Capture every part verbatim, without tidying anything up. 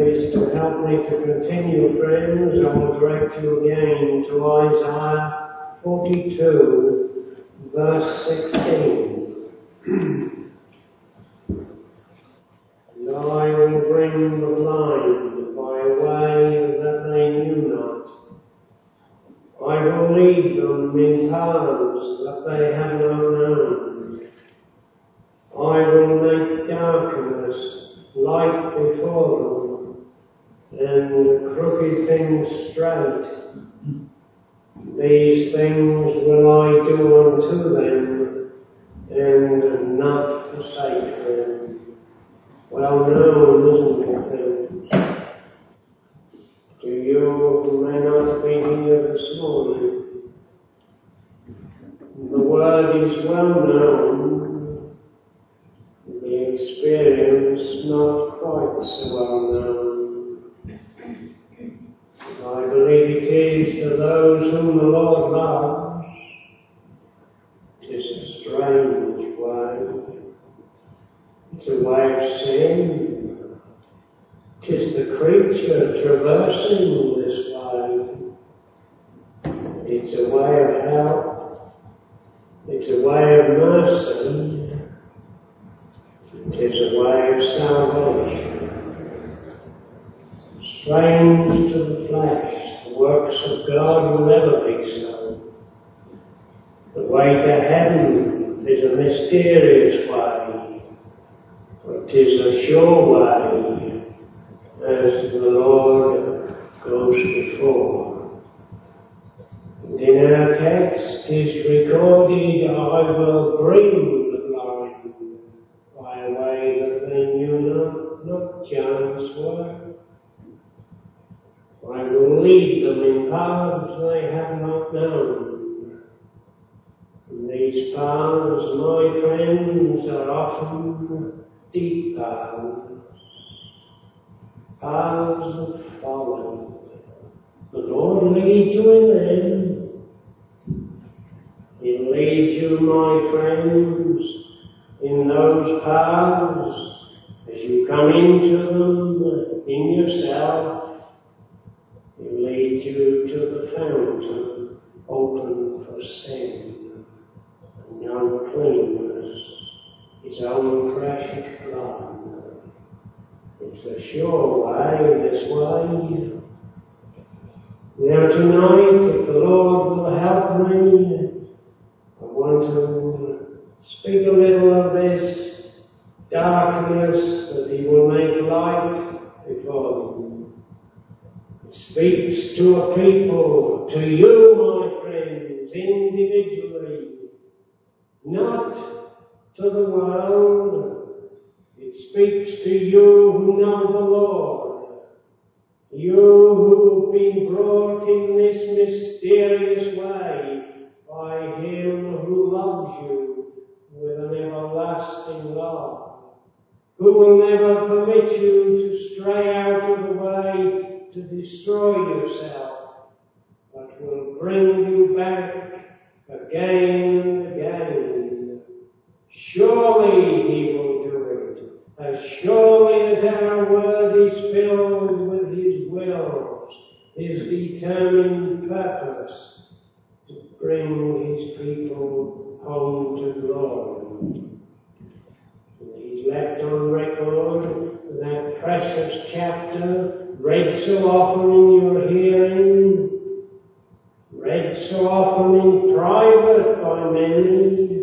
is to help me to continue, friends, I will direct you again to Isaiah forty-two, verse sixteen. And I will bring the blind by a way that they knew not. I will lead them in paths that they have not known. I will make darkness light before them, and crooked things straight. These things will I do unto them, and not forsake them. Well known, isn't it, friends? To you who may not have been here this morning, the word is well known, the experience not quite so well known. I believe it is to those whom the Lord loves. It is a strange way. It's a way of sin. It is the creature traversing this way. It's a way of help. It's a way of mercy. It is a way of salvation. Strange to the flesh, the works of God will never be so. The way to heaven is a mysterious way, but it is a sure way, as the Lord goes before. And in our text is recorded, I will bring the blind by a way that they knew not, not chance work. I will lead them in paths they have not known. And these paths, my friends, are often deep paths, paths of folly. The Lord leads you in them. He'll lead you, my friends, in those paths as you come into them in yourself. He'll lead you to the fountain open for sin and uncleanness, His own precious blood. It's a sure way, this way. Now tonight, if the Lord will help me, I want to speak a little of this darkness that He will make light before them. It speaks to a people, to you, my friends, individually, not to the world. It speaks to you who know the Lord, you who have been brought in this mysterious way by Him who loves you with an everlasting love, who will never permit you to stray out of the way to destroy yourself, but will bring you back again and again. Surely He will do it, as surely as our word is filled with His will, His determined purpose to bring His people home to glory. And He's left on record that precious chapter, read so often in your hearing, read so often in private by many.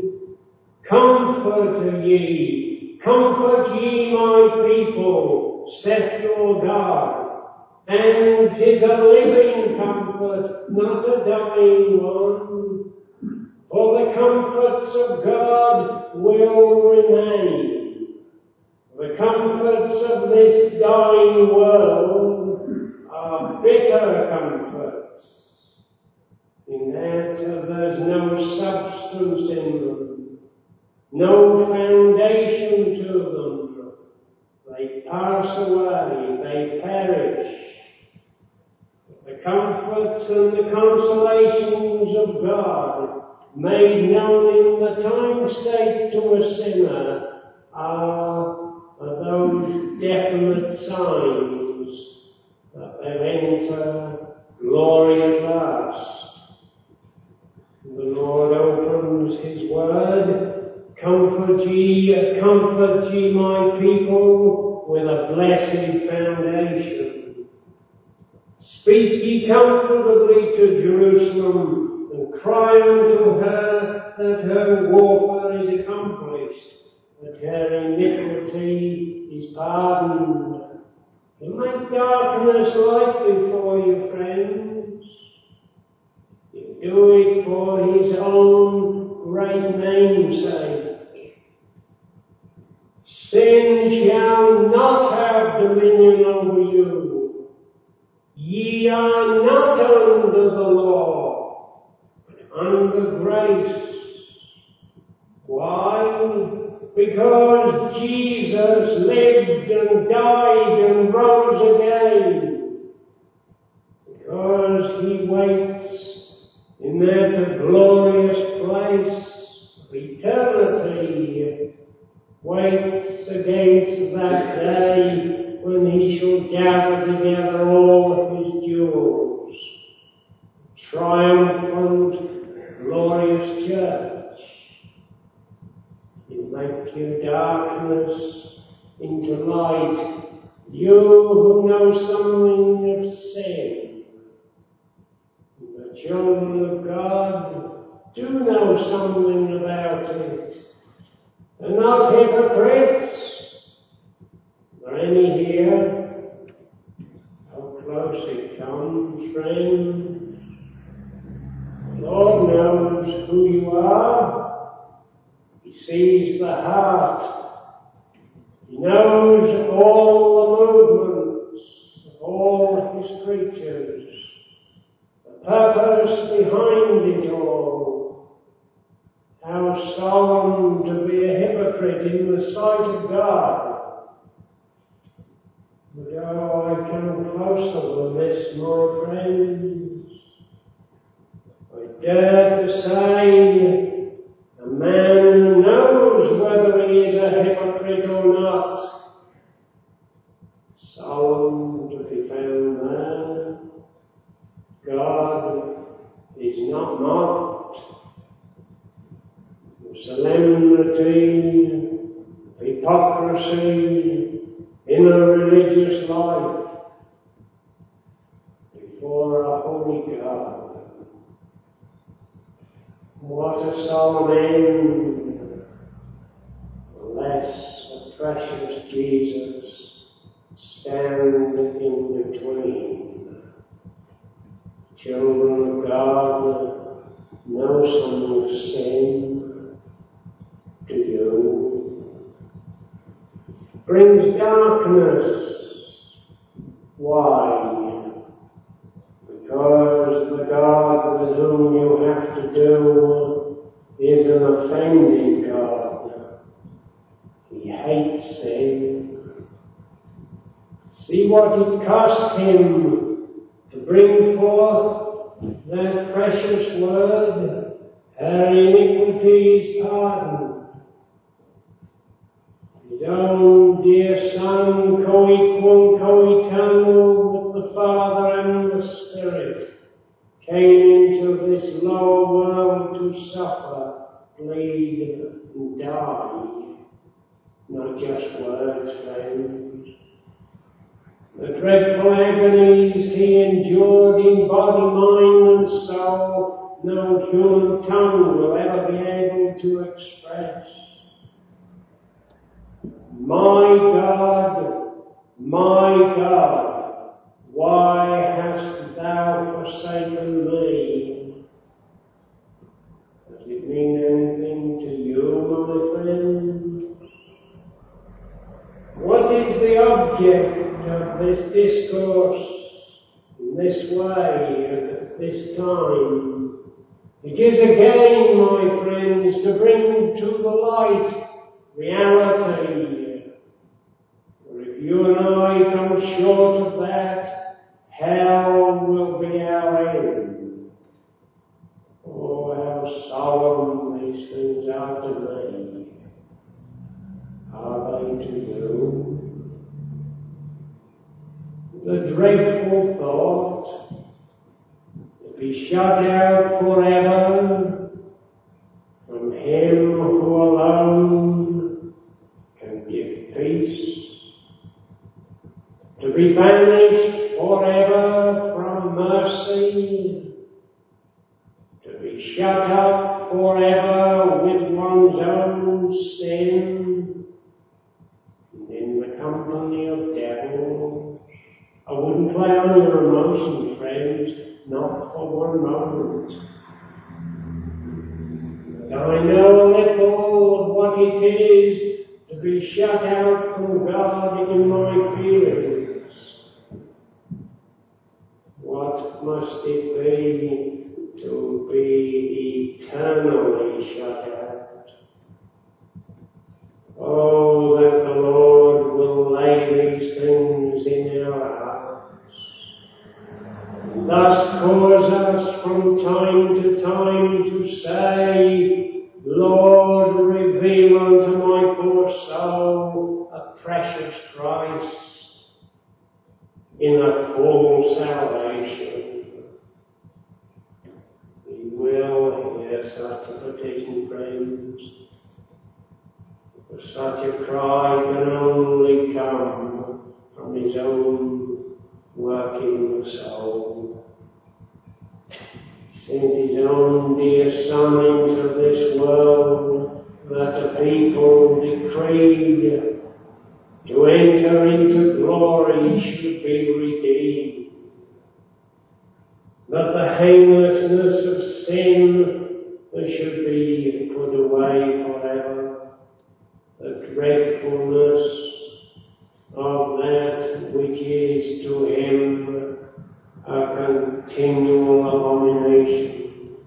Comfort ye, comfort ye my people, saith your God. And 'tis a living comfort, not a dying one. For the comforts of God will remain. The comforts of this dying world are bitter comforts, in that there's no substance in them, no foundation to them. They pass away, they perish. The comforts and the consolations of God, made known in the time state to a sinner, are those definite signs enter glory at last. The Lord opens his word, comfort ye, comfort ye my people, with a blessed foundation. Speak ye comfortably to Jerusalem, and cry unto her that her warfare is accomplished, that her iniquity is pardoned. You make darkness light before you, friends. You do it for his own great name's sake. Sin shall not have dominion over you. Ye are not under the law, but under grace. Why? Because Jesus lived and died and rose again. Because he waits in that glorious place of eternity, waits against that day when he shall gather together all his jewels. Triumphant, glorious church. Make your darkness into light. You who know something of sin, the children of God, do know something about it. They're not hypocrites. Are there any here? How close it comes, friend. The Lord knows who you are. He sees the heart. He knows all the movements of all his creatures, the purpose behind it all. How solemn to be a hypocrite in the sight of God. But oh, I come closer than this, my friends. I dare to say, a man knows whether he is a hypocrite or not. Solemn to be found there. God is not mocked. The solemnity, hypocrisy in a religious life before a holy God. What a solemn end, unless the precious Jesus stand in between. Children of God, know some of sin. Do you? Brings darkness. Why? Because the God with whom you have to do is an offending God. He hates sin. See what it cost him to bring forth that precious word, her iniquity is pardoned. His own dear Son, co-equal, co-eternal with the Father and the Spirit, came into this lower world to suffer, bleed, and die. Not just words, friends. The dreadful agonies he endured in body, mind, and soul, no human tongue will ever be able to express. My God, my God, why hast thou forsaken me? Does it mean anything to you, my friend? What is the object of this discourse in this way and at this time? It is again, my friends, to bring to the light reality. For if you and I come short of that, hell will be our end. Oh, how solemn these things are to me. Are they to you? The dreadful thought shut out forever from Him who alone can give peace, to be banished forever from mercy, to be shut up forever with one's own sin, and in the company of devils. I wouldn't play on your emotions, friends, not for one moment. But I know a little of what it is to be shut out from God in my feelings. What must it be to be eternally shut out? Oh, that the Lord will lay these things in our hearts, and thus cause us from time to time to say, Lord, reveal unto my poor soul a precious Christ in a full salvation. We will hear such a petition, friends. For such a cry can only come from His own work in the soul. He sent His own dear Son into this world that the people decreed to enter into glory should be redeemed, that the heinousness of sin should be put away forever, the dreadfulness of that which is to Him a continual abomination.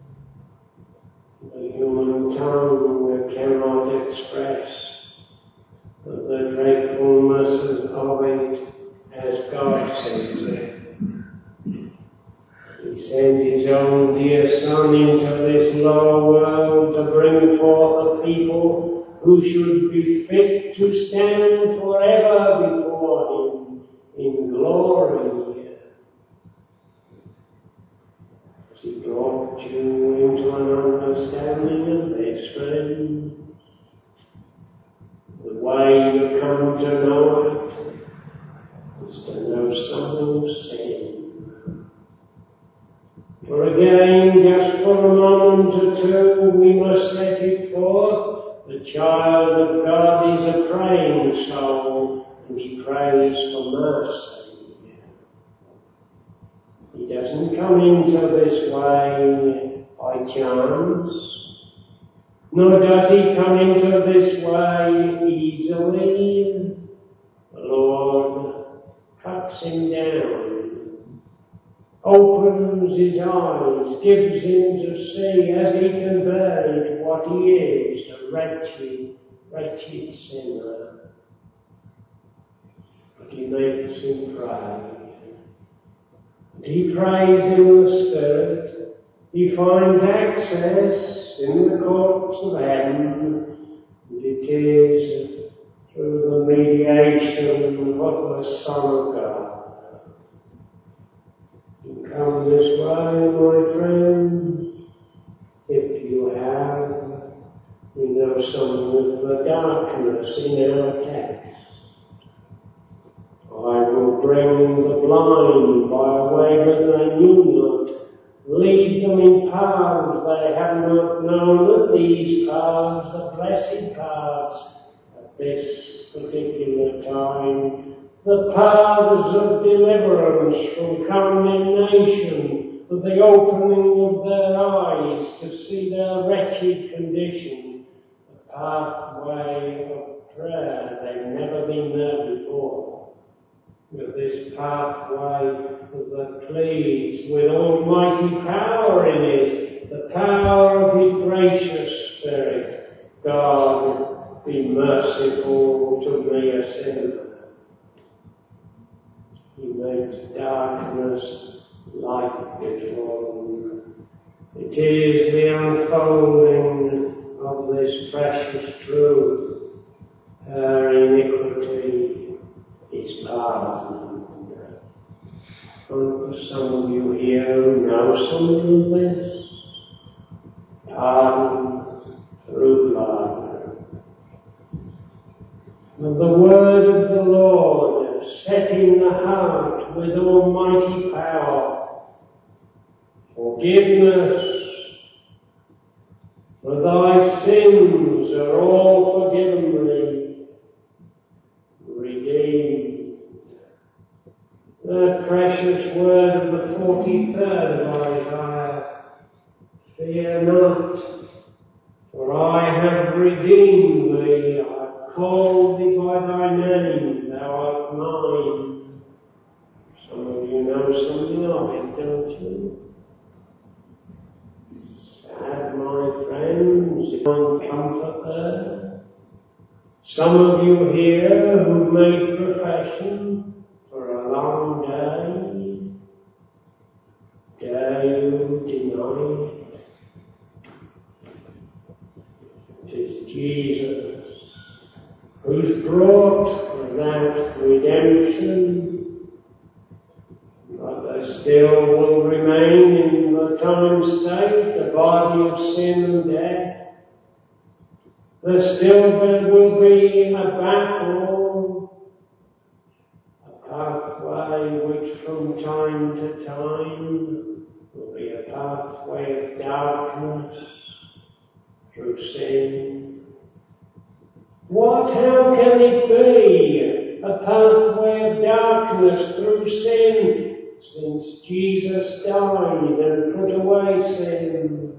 The human tongue cannot express the dreadfulness of it as God sends it. He sent His own dear Son into this low world to bring forth a people who should be fit to stand forever before Him in glory. Has He brought you into an understanding of this, friends? The way you come to know it is to know someone's sin. For again, just for a moment or two, we must set it forth. The child of God is a praying soul, and he prays for mercy. He doesn't come into this way by chance, nor does he come into this way easily. The Lord cuts him down, opens his eyes, gives him to see as he can bear it what he is, a wretched, wretched sinner. But he makes him pray. And he prays in the Spirit. He finds access in the courts of heaven, and it is through the mediation of the Son of God. You come this way, my friends, if you have, we know some of the darkness in our text. I will bring the blind by a way that they knew not, lead them in paths they have not known, that these paths, the blessed paths, at this particular time, the paths of deliverance from condemnation, of the opening of their eyes to see their wretched condition, the pathway of prayer. They've never been there before. With this pathway that pleads with almighty power in it, the power of His gracious Spirit. God, be merciful to me, a sinner. He makes darkness light before Him. It is the unfolding of this precious truth. Her iniquity is pardoned. some of you here who know something of this. Pardon through blood. And the word of the Lord, setting the heart with almighty power, forgiveness, for thy sins are all forgiven thee, redeemed. The precious word of the forty-third of Isaiah, fear not, for I have redeemed thee, I have called thee by thy name, thou art mine. Some of you know something of it, don't you? Sad, my friends, find comfort there. Some of you here who made profession for a long day, dare you deny it? It is Jesus who's brought that redemption, but there still will remain in the time state a body of sin and death. There still will be a battle, a pathway which from time to time will be a pathway of darkness through sin. What, how can it be a pathway of darkness through sin, since Jesus died and put away sin?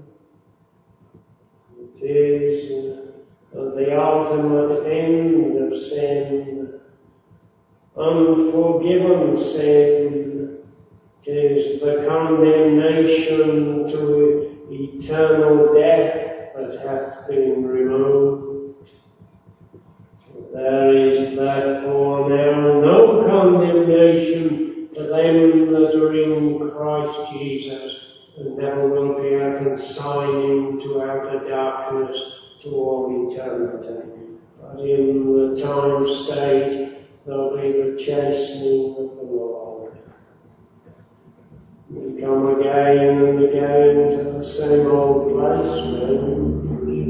It is uh, the ultimate end of sin, unforgiven sin. It is the condemnation to eternal death that hath been removed. There is therefore now no condemnation to them that are in Christ Jesus, and never will be a consigning to outer darkness to all eternity. But in the time state, there'll be the chastening of the Lord. We come again and again to the same old place, friends.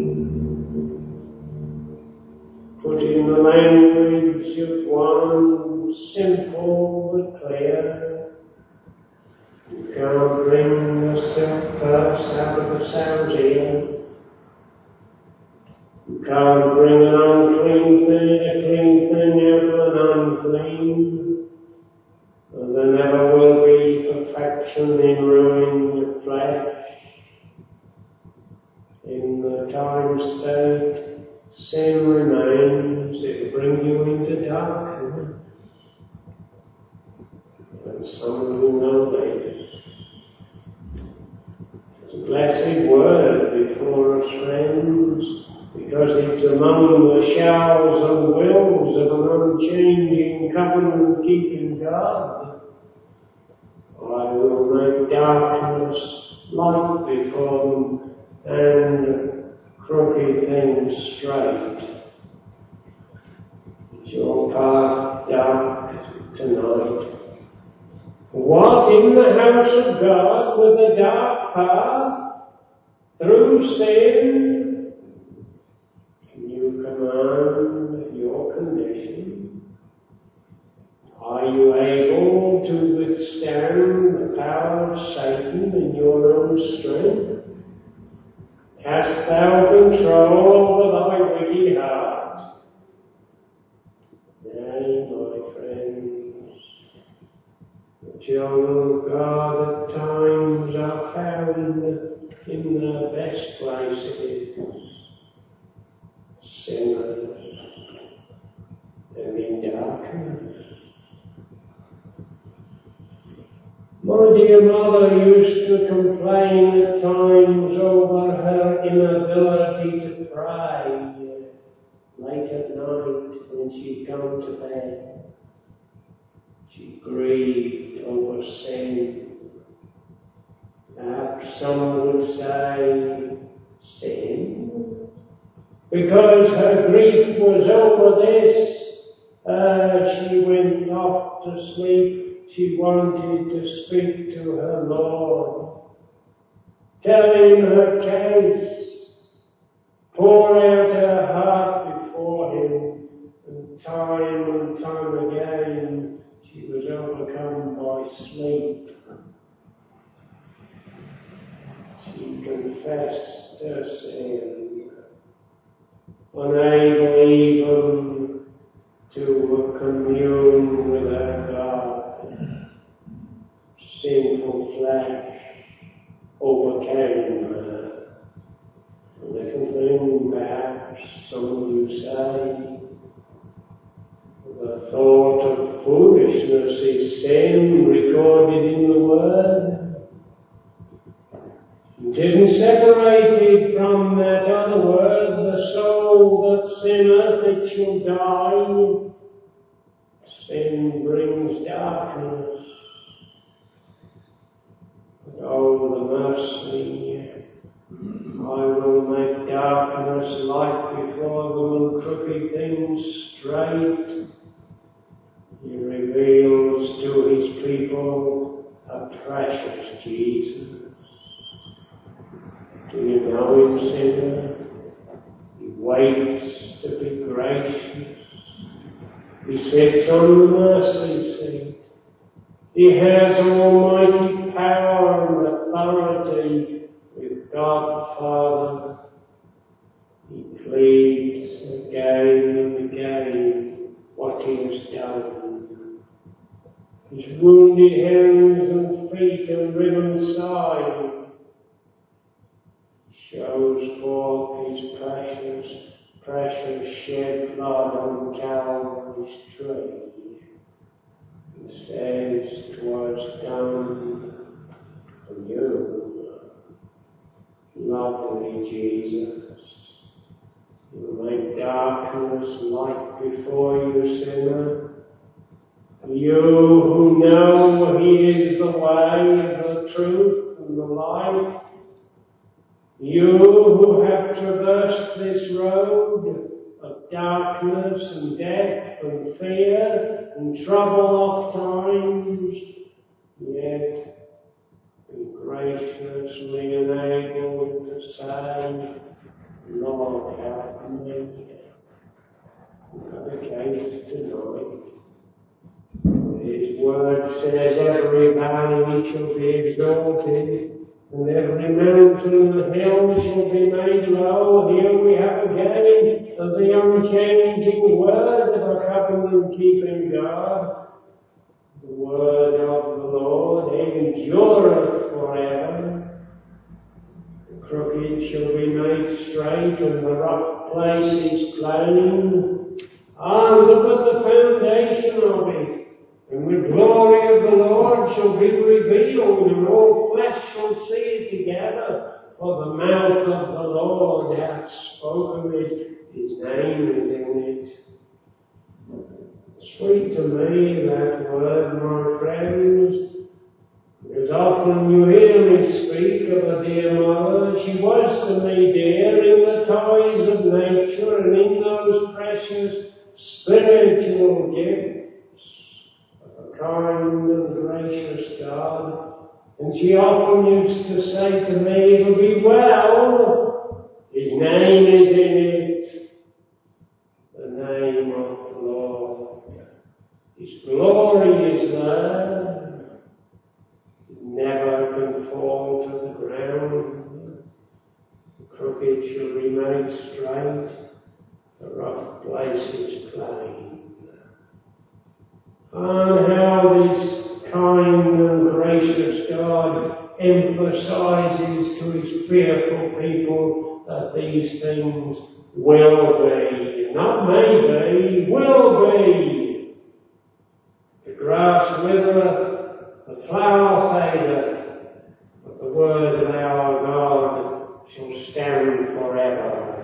Put in the language of one simple but clear. You can't bring the silk purse out of the sow's ear. You can't bring an unclean thing, a clean thing out of an unclean. And there never will be perfection in ruining the flesh. In the time state, sin remains, it will bring you into darkness. And some of you know this. It's a blessed word before us, friends, because it's among the shalls and wills of an unchanging, covenant-keeping God. I will make darkness light before them, and crooked things straight. Is your path dark tonight? What, in the house of God with a dark path through sin? Can you command your condition? Are you able to withstand the power of Satan in your own strength? Hast thou control over thy wicked heart? Nay, my friends, the children of God at times are found in their best places, sinners and in darkness. My dear mother used to complain at times over her inability to pray late at night when she'd gone to bed. She grieved over sin. Perhaps some would say sin, because her grief was over this. Uh, she went off to sleep she wanted to speak to her Lord, tell him her case, pour out her heart before him, and time and time again she was overcome by sleep. She confessed her sin, unable even to commune with her God. Sinful flesh overcame her. A little thing, perhaps, some of you say. The thought of foolishness is sin recorded in the Word. It isn't separated from that other word, the soul that sinneth, it shall die. Sin brings darkness. But oh, the mercy, I will make darkness light before them and crooked things straight. He reveals to his people a precious Jesus. Do you know him, sinner? He waits to be gracious. He sits on the mercy seat. He has almighty power and authority with God the Father. He pleads again and again what he has done. His wounded hands and feet and riven side shows forth his precious, precious shed blood on Calvary's tree. It says, "'Twas done for you." Lovely Jesus, you make darkness light before you, sinner. You who know he is the way, the truth, and the life. You who have traversed this road of darkness and death and fear and trouble oft times, yet be graciously enabled to say, "Lord, help me." Another case tonight. His word says, "Every valley shall be exalted, and every mountain and hill shall be made low." Here we have again the unchanging word of a covenant-keeping God. The word of the Lord endureth forever. The crooked shall be made straight, and the rough places plain. Ah, look at the foundation of it. And the glory of the Lord shall be revealed, and all flesh shall see it together. For the mouth of the Lord hath spoken it. His name is in it. Sweet to me, that word, my friends. Because often you hear me speak of a dear mother. She was to me dear in the ties of nature and in those precious spiritual gifts. Kind and gracious God. And she often used to say to me, "It'll be well. His name is in it." The name of the Lord. His glory is there. It never can fall to the ground. The crooked shall be made straight, the rough places plain. And how this kind and gracious God emphasizes to his fearful people that these things will be, not maybe, will be. The grass withereth, the flower fadeth, but the word of our God shall stand forever.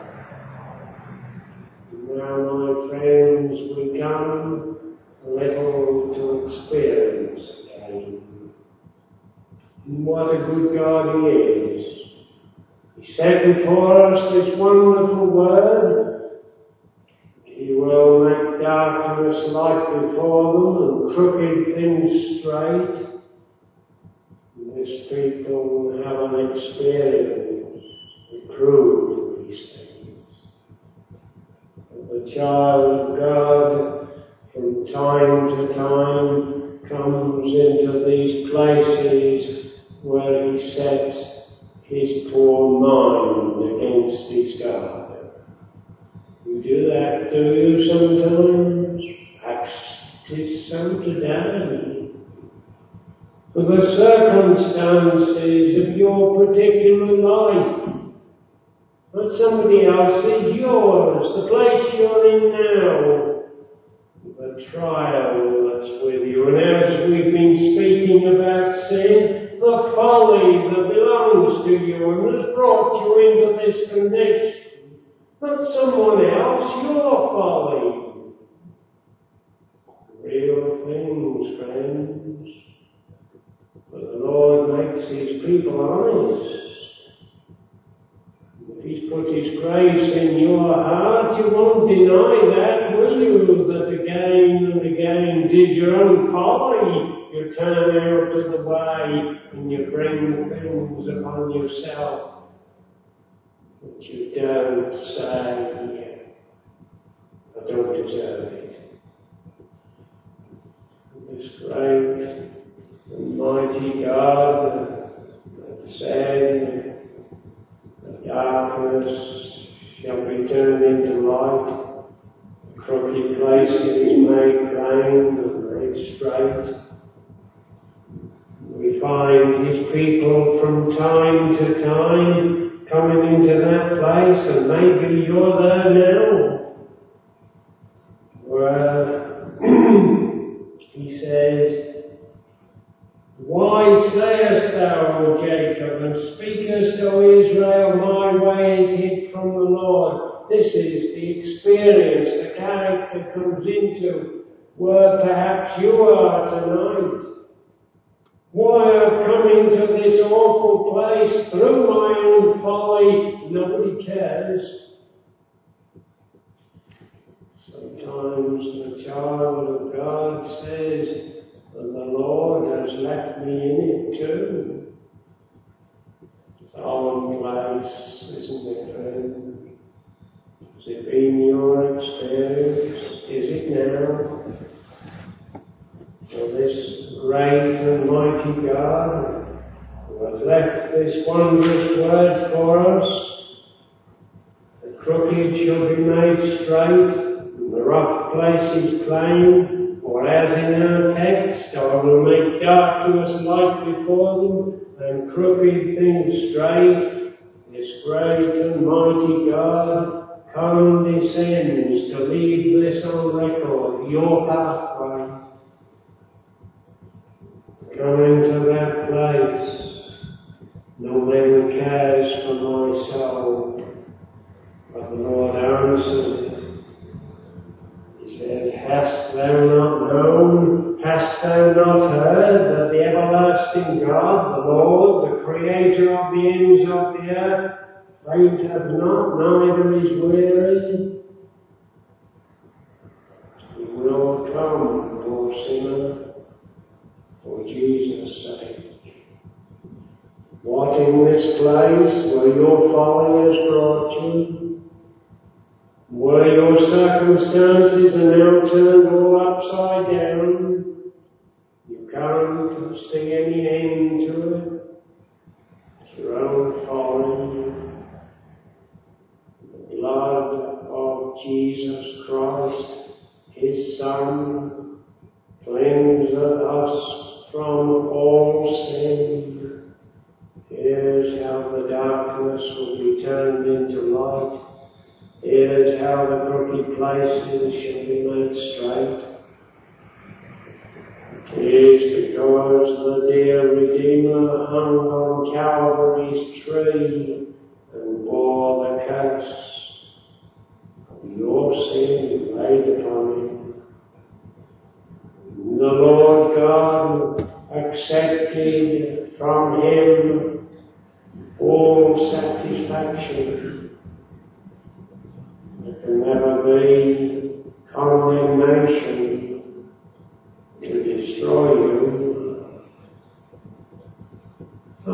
Now, my friends, we come a little to experience again. What a good God he is. He set before us this wonderful word. He will make darkness light before before them and crooked things straight. And these people have an experience to prove these things. And the child of God, from time to time, comes into these places where he sets his poor mind against his God. You do that, do you, sometimes? Perhaps it is so today. For the circumstances of your particular life, not somebody else's, yours, the place you're in now, the trial that's with you. And as we've been speaking about sin, the folly that belongs to you and has brought you into this condition. Not someone else, your folly. Real things, friends. But the Lord makes his people honest. If he's put his grace in your heart, you won't deny that, will you? That again and again did your own folly. You turn out of the way and you bring things upon yourself. But you don't say, I don't deserve it. This great and mighty God that said, the darkness shall be turned into light, the crooked places made plain and made straight. We find his people from time to time coming into that place, and maybe you're there now, where he says, why sayest thou, O Jacob, and speakest, O Israel, my way is hid from the Lord? This is the experience the character comes into, where perhaps you are tonight. Why I've come into this awful place through my own folly, nobody cares. Sometimes the child of God says, and the Lord has left me in it too. Solemn place, isn't it, friend? Has it been your experience? Is it now? For this great and mighty God, who has left this wondrous word for us, the crooked shall be made straight, and the rough places plain, or as in our text, I will make darkness light before them, and crooked things straight. This great and mighty God condescends to leave this on record, your pathway. Come into that place. No man cares for my soul. But the Lord answered. He said, hast thou not known, hast thou not heard that the everlasting God, the Lord, the Creator of the ends of the earth, fainteth not, neither is weary? He will come, poor sinner, for Jesus' sake. What in this place where your folly has brought you, where your circumstances are now turned all upside down, you can't see any end to it. It's your own folly. The blood of Jesus Christ, his Son, cleanseth us from all sin. Here's how the darkness will be turned into light. Here's how the crooked places shall be made straight. It is because the dear Redeemer hung on Calvary's tree and bore the curse of your sin laid upon him. The Lord God accepted from him full satisfaction. There can never be condemnation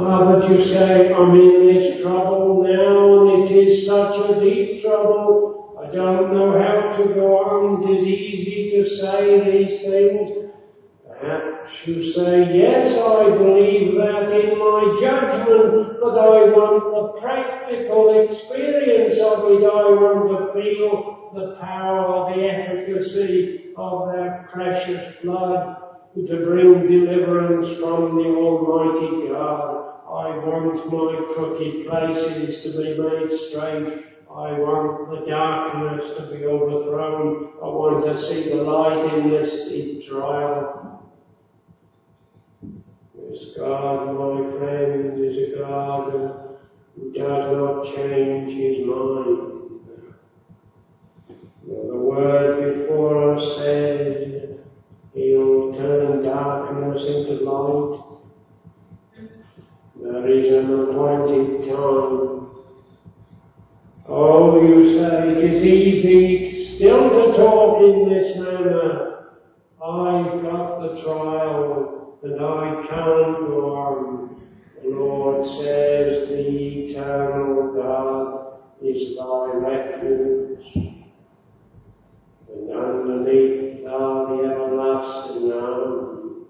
Ah, but you say, I'm in this trouble now, and it is such a deep trouble. I don't know how to go on. It is easy to say these things. Perhaps you say, yes, I believe that in my judgment, but I want the practical experience of it. I want to feel the power, the efficacy of that precious blood to bring deliverance from the Almighty God. I want my crooked places to be made straight. I want the darkness to be overthrown. I want to see the light in this deep trial. This God, my friend, is a God who does not change his mind. The word before us said, he'll turn darkness into light. There is an appointed time. Oh, you say it is easy still to talk in this manner. I've got the trial and I can't go on. The Lord says the eternal God is thy refuge. And underneath are the everlasting arms.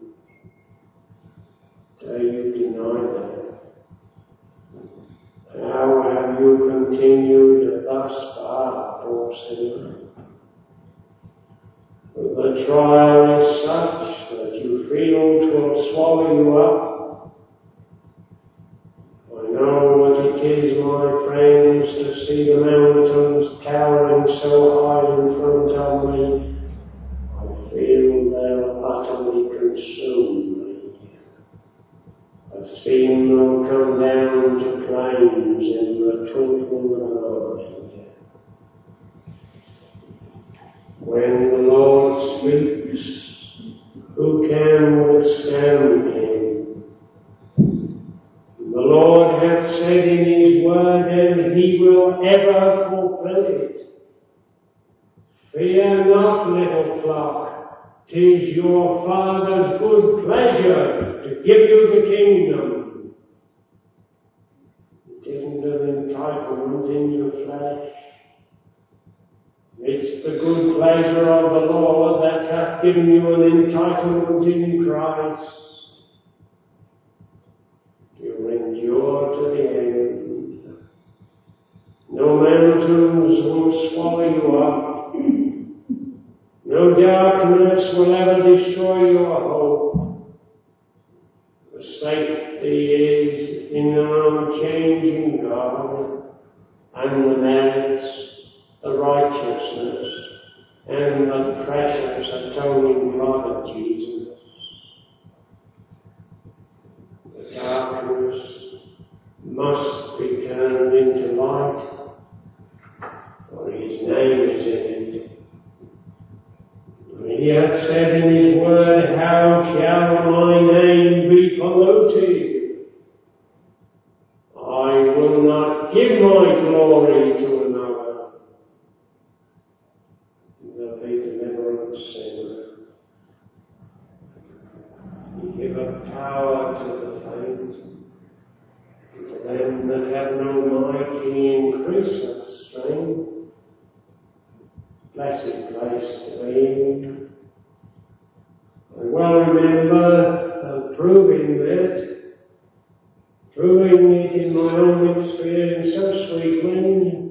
Do you deny that? How have you continued thus far, poor sinner? The trial is such that you feel 'twill swallow you up. I know what it is, my friends, to see the mountains towering so high in front of me. I feel they'll utterly consume me. I've seen them come down to plains in the twinkling of an eye. When the Lord speaks, who can withstand him? The Lord hath said in his word, and he will ever fulfill it. Fear not, little flock, 'tis your Father's good pleasure to give you the kingdom. It isn't an entitlement in your flesh. It's the good pleasure of the Lord that hath given you an entitlement in Christ. You endure to the end. No mountains will swallow you up. No darkness will ever destroy your hope. The safety is in an unchanging God, and the merits, the righteousness, and the precious atoning blood of Jesus. The darkness must be turned into light, for his name is in it. He hath said in his word, how shall my name be polluted? I will not give my glory to another. There'll be deliverance sinner. He giveth power to the faint, and to them that have no might he increaseth strength. Blessed place to be. I well remember uh, proving that, proving it in my own experience so sweetly.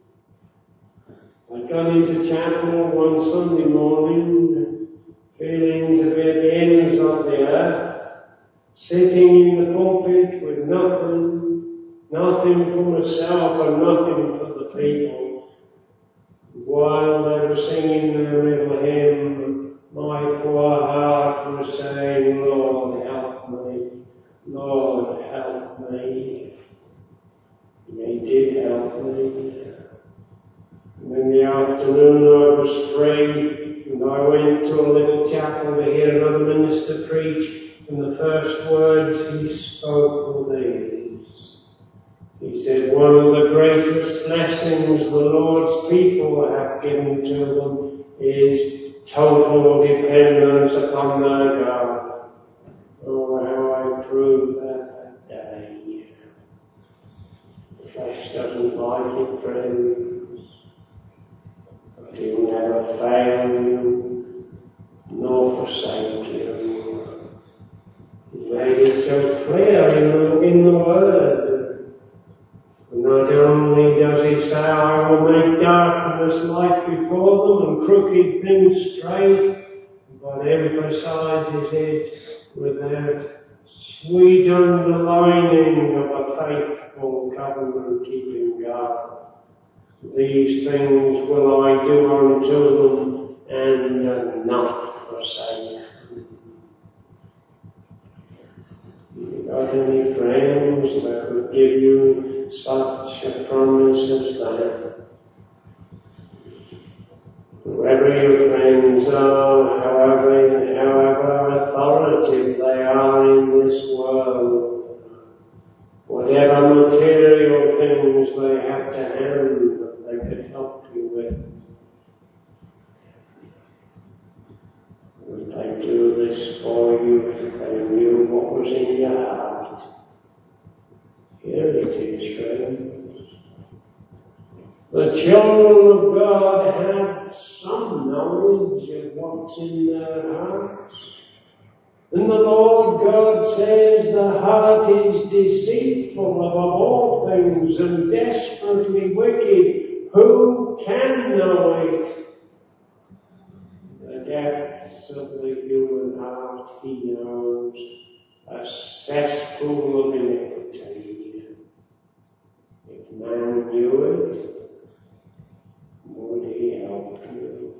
I'd gone into chapel one Sunday morning, feeling to be at the ends of the earth, sitting in the pulpit with nothing, nothing for myself and nothing for the people. While they were singing their little hymn, my poor heart was saying, Lord, help me, Lord, help me. And he did help me. And in the afternoon I was free, and I went to a little chapel to hear another minister preach, and the first words he spoke were these. He said, one of the greatest blessings the Lord's people have given to them is total dependence upon their God. Oh, how I proved that that day. forsake you. He made it so clear in the, in the Word. Not only does he say, I will make darkness light before them and crooked things straight, but emphasizes it with that sweet underlining of a faithful covenant-keeping God. These things will I do unto them and not forsake them. You got any friends that would give you such a promise as that? Whoever your friends are, however, however authoritative they are in this world, whatever material things they have to hand that they could help you with, would they do this for you if they knew what was in your heart? Here it is, friends. The children of God have some knowledge of what's in their hearts. And the Lord God says the heart is deceitful above all things and desperately wicked. Who can know it? The depths of the human heart he knows, a cesspool of iniquity. If man knew it, would he help you?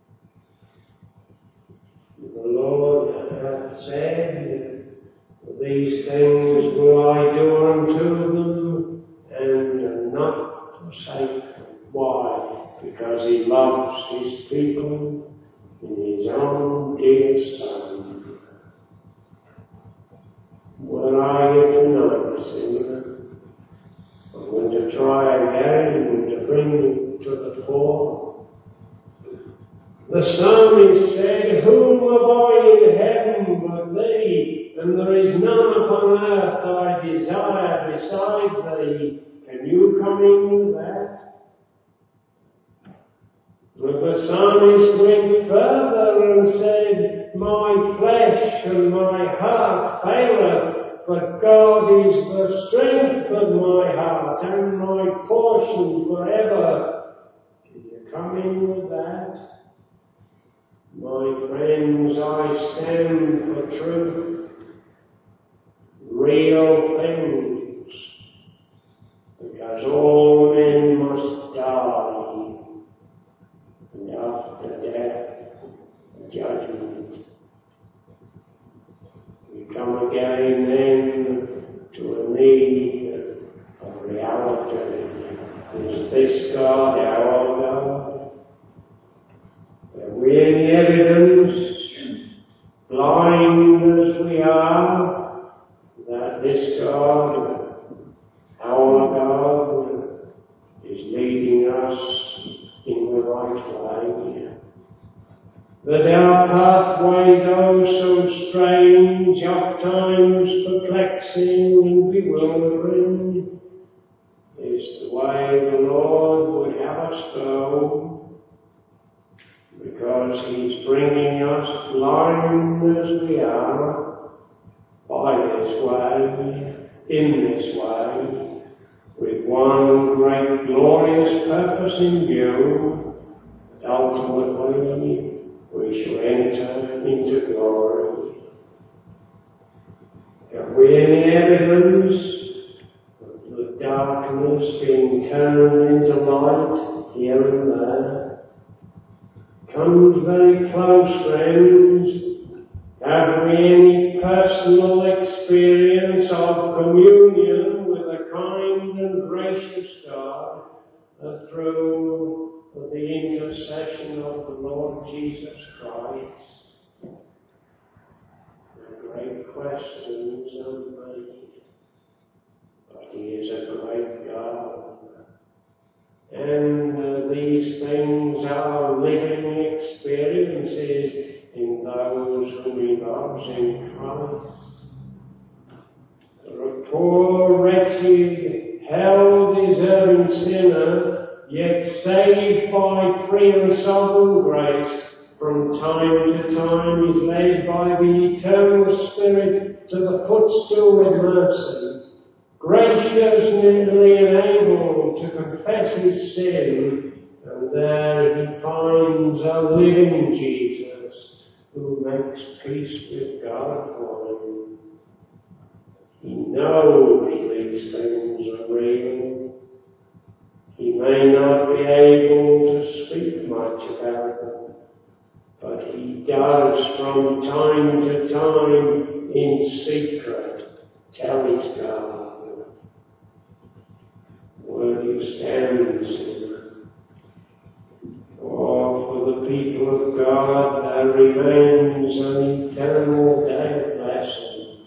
The Lord hath said, these things will I do unto them, and not forsake them. Why? Because he loves his people in his own dear Son. Where are you tonight, sinner? I'm going to try again to bring you to the fore. The psalmist said, whom have I in heaven but thee? And there is none upon earth I desire beside thee. Can you come in with that? But the psalmist went further and said, my flesh and my heart faileth, but God is the strength of my heart and my portion forever. Can you come in with that? My friends, I stand for truth, real things, because all men must die, and after death, judgment. We come again then to a need of reality. Is this God our God? Are we any evidence, blind as we are, that this God, our God, is leading us in the right way? That our pathway, though so strange, oft times perplexing and bewildering, is the way the Lord would have us go, because he's bringing us, blind as we are, by this way, in this way, with one great glorious purpose in view, that ultimately we shall enter into glory. Have we any evidence of the darkness being turned into light here and there? Comes very close, friends. Have we any personal experience of communion with a kind and gracious God uh, through the intercession of the Lord Jesus Christ? The great questions are made, but he is a great God. And uh, these things are living experiences in those whom he loves in Christ. For a poor, wretched, hell-deserving sinner, yet saved by free and sovereign grace from time to time is led by the eternal Spirit to the footstool of mercy, graciously enabled to confess his sin, and there he finds a living Jesus who makes peace with God for him. He knows these things are real. He may not be able to speak much about them, but he does from time to time in secret tell his God. Will you stand, sinner? For for the people of God there remains an eternal day of blessing,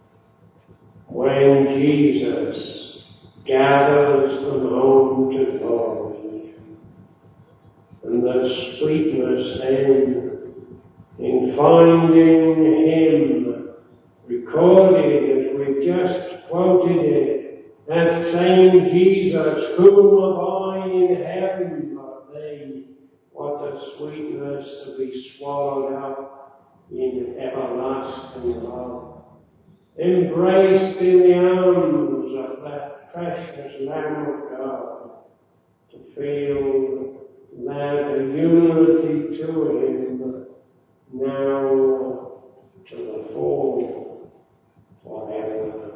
when Jesus gathers them home to glory. And the sweetness then in finding him recorded as we've just quoted it, that same Jesus whom abide in heaven but thee, what a sweetness to be swallowed up in everlasting love, embraced in the arms of that precious Lamb of God, to feel that unity to him now to the full forever.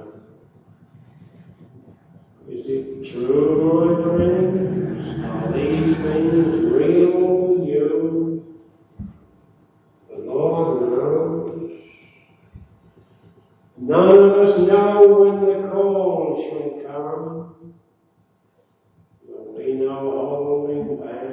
Is it true, my friends? Are these things real to you? The Lord knows. None of us know when the call shall come. There'll be no holding back.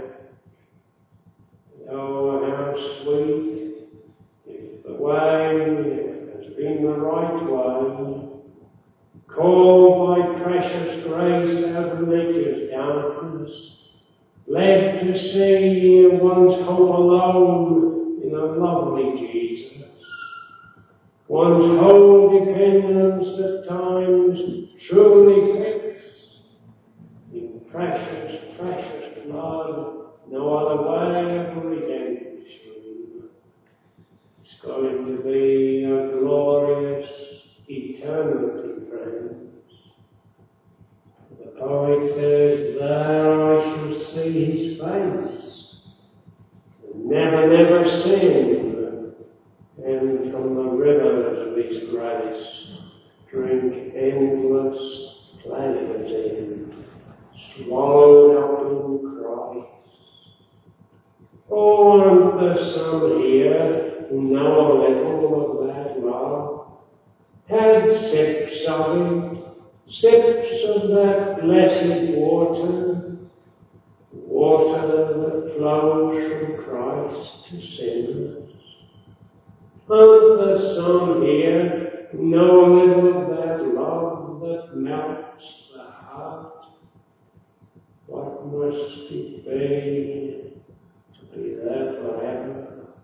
Oh, how sweet, if the way has been the right way, called by precious grace out of nature's darkness, led to see one's hope alone in a lovely Jesus, one's whole dependence at times truly fixed in precious, precious blood, no other way of redemption. It's going to be a glorious eternity, friends. The poet says, there I shall see his face, and never, never sin, and from the rivers of his grace drink endless pleasures, swallowed up in Christ. Oh, aren't there some here who know a little of that love? Had sips of it, sips of that blessed water, water that flows from Christ to sinners. Aren't there some here who know a little of that love that melts the heart? What must it be to be there forever?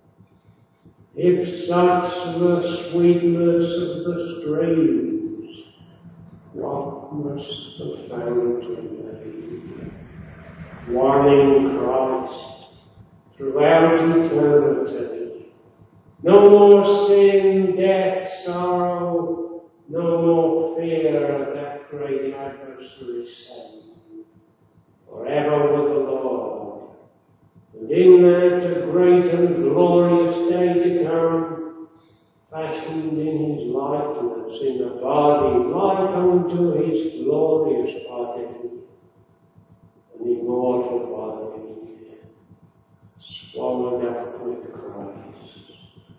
If such the sweetness of the streams, what must the fountain be? One in Christ throughout eternity. No more sin, death, sorrow, no more fear of that great adversary Satan. Forever with the Lord. And in that great and glorious day to come, fashioned in his likeness, in a body like unto his glorious body, an immortal body, swallowed up with Christ.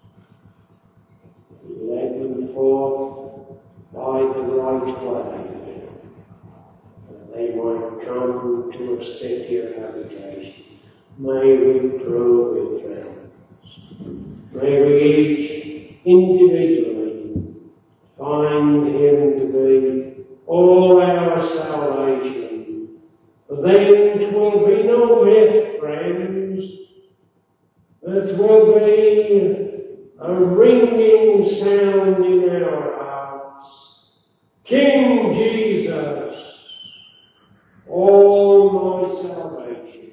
He led them forth by the right way, that they might come to a city of habitation. May we prove it, friends. May we each individually find him to be all our salvation. For then it will be no myth, friends. It will be a ringing sound in our hearts. King Jesus, all my salvation.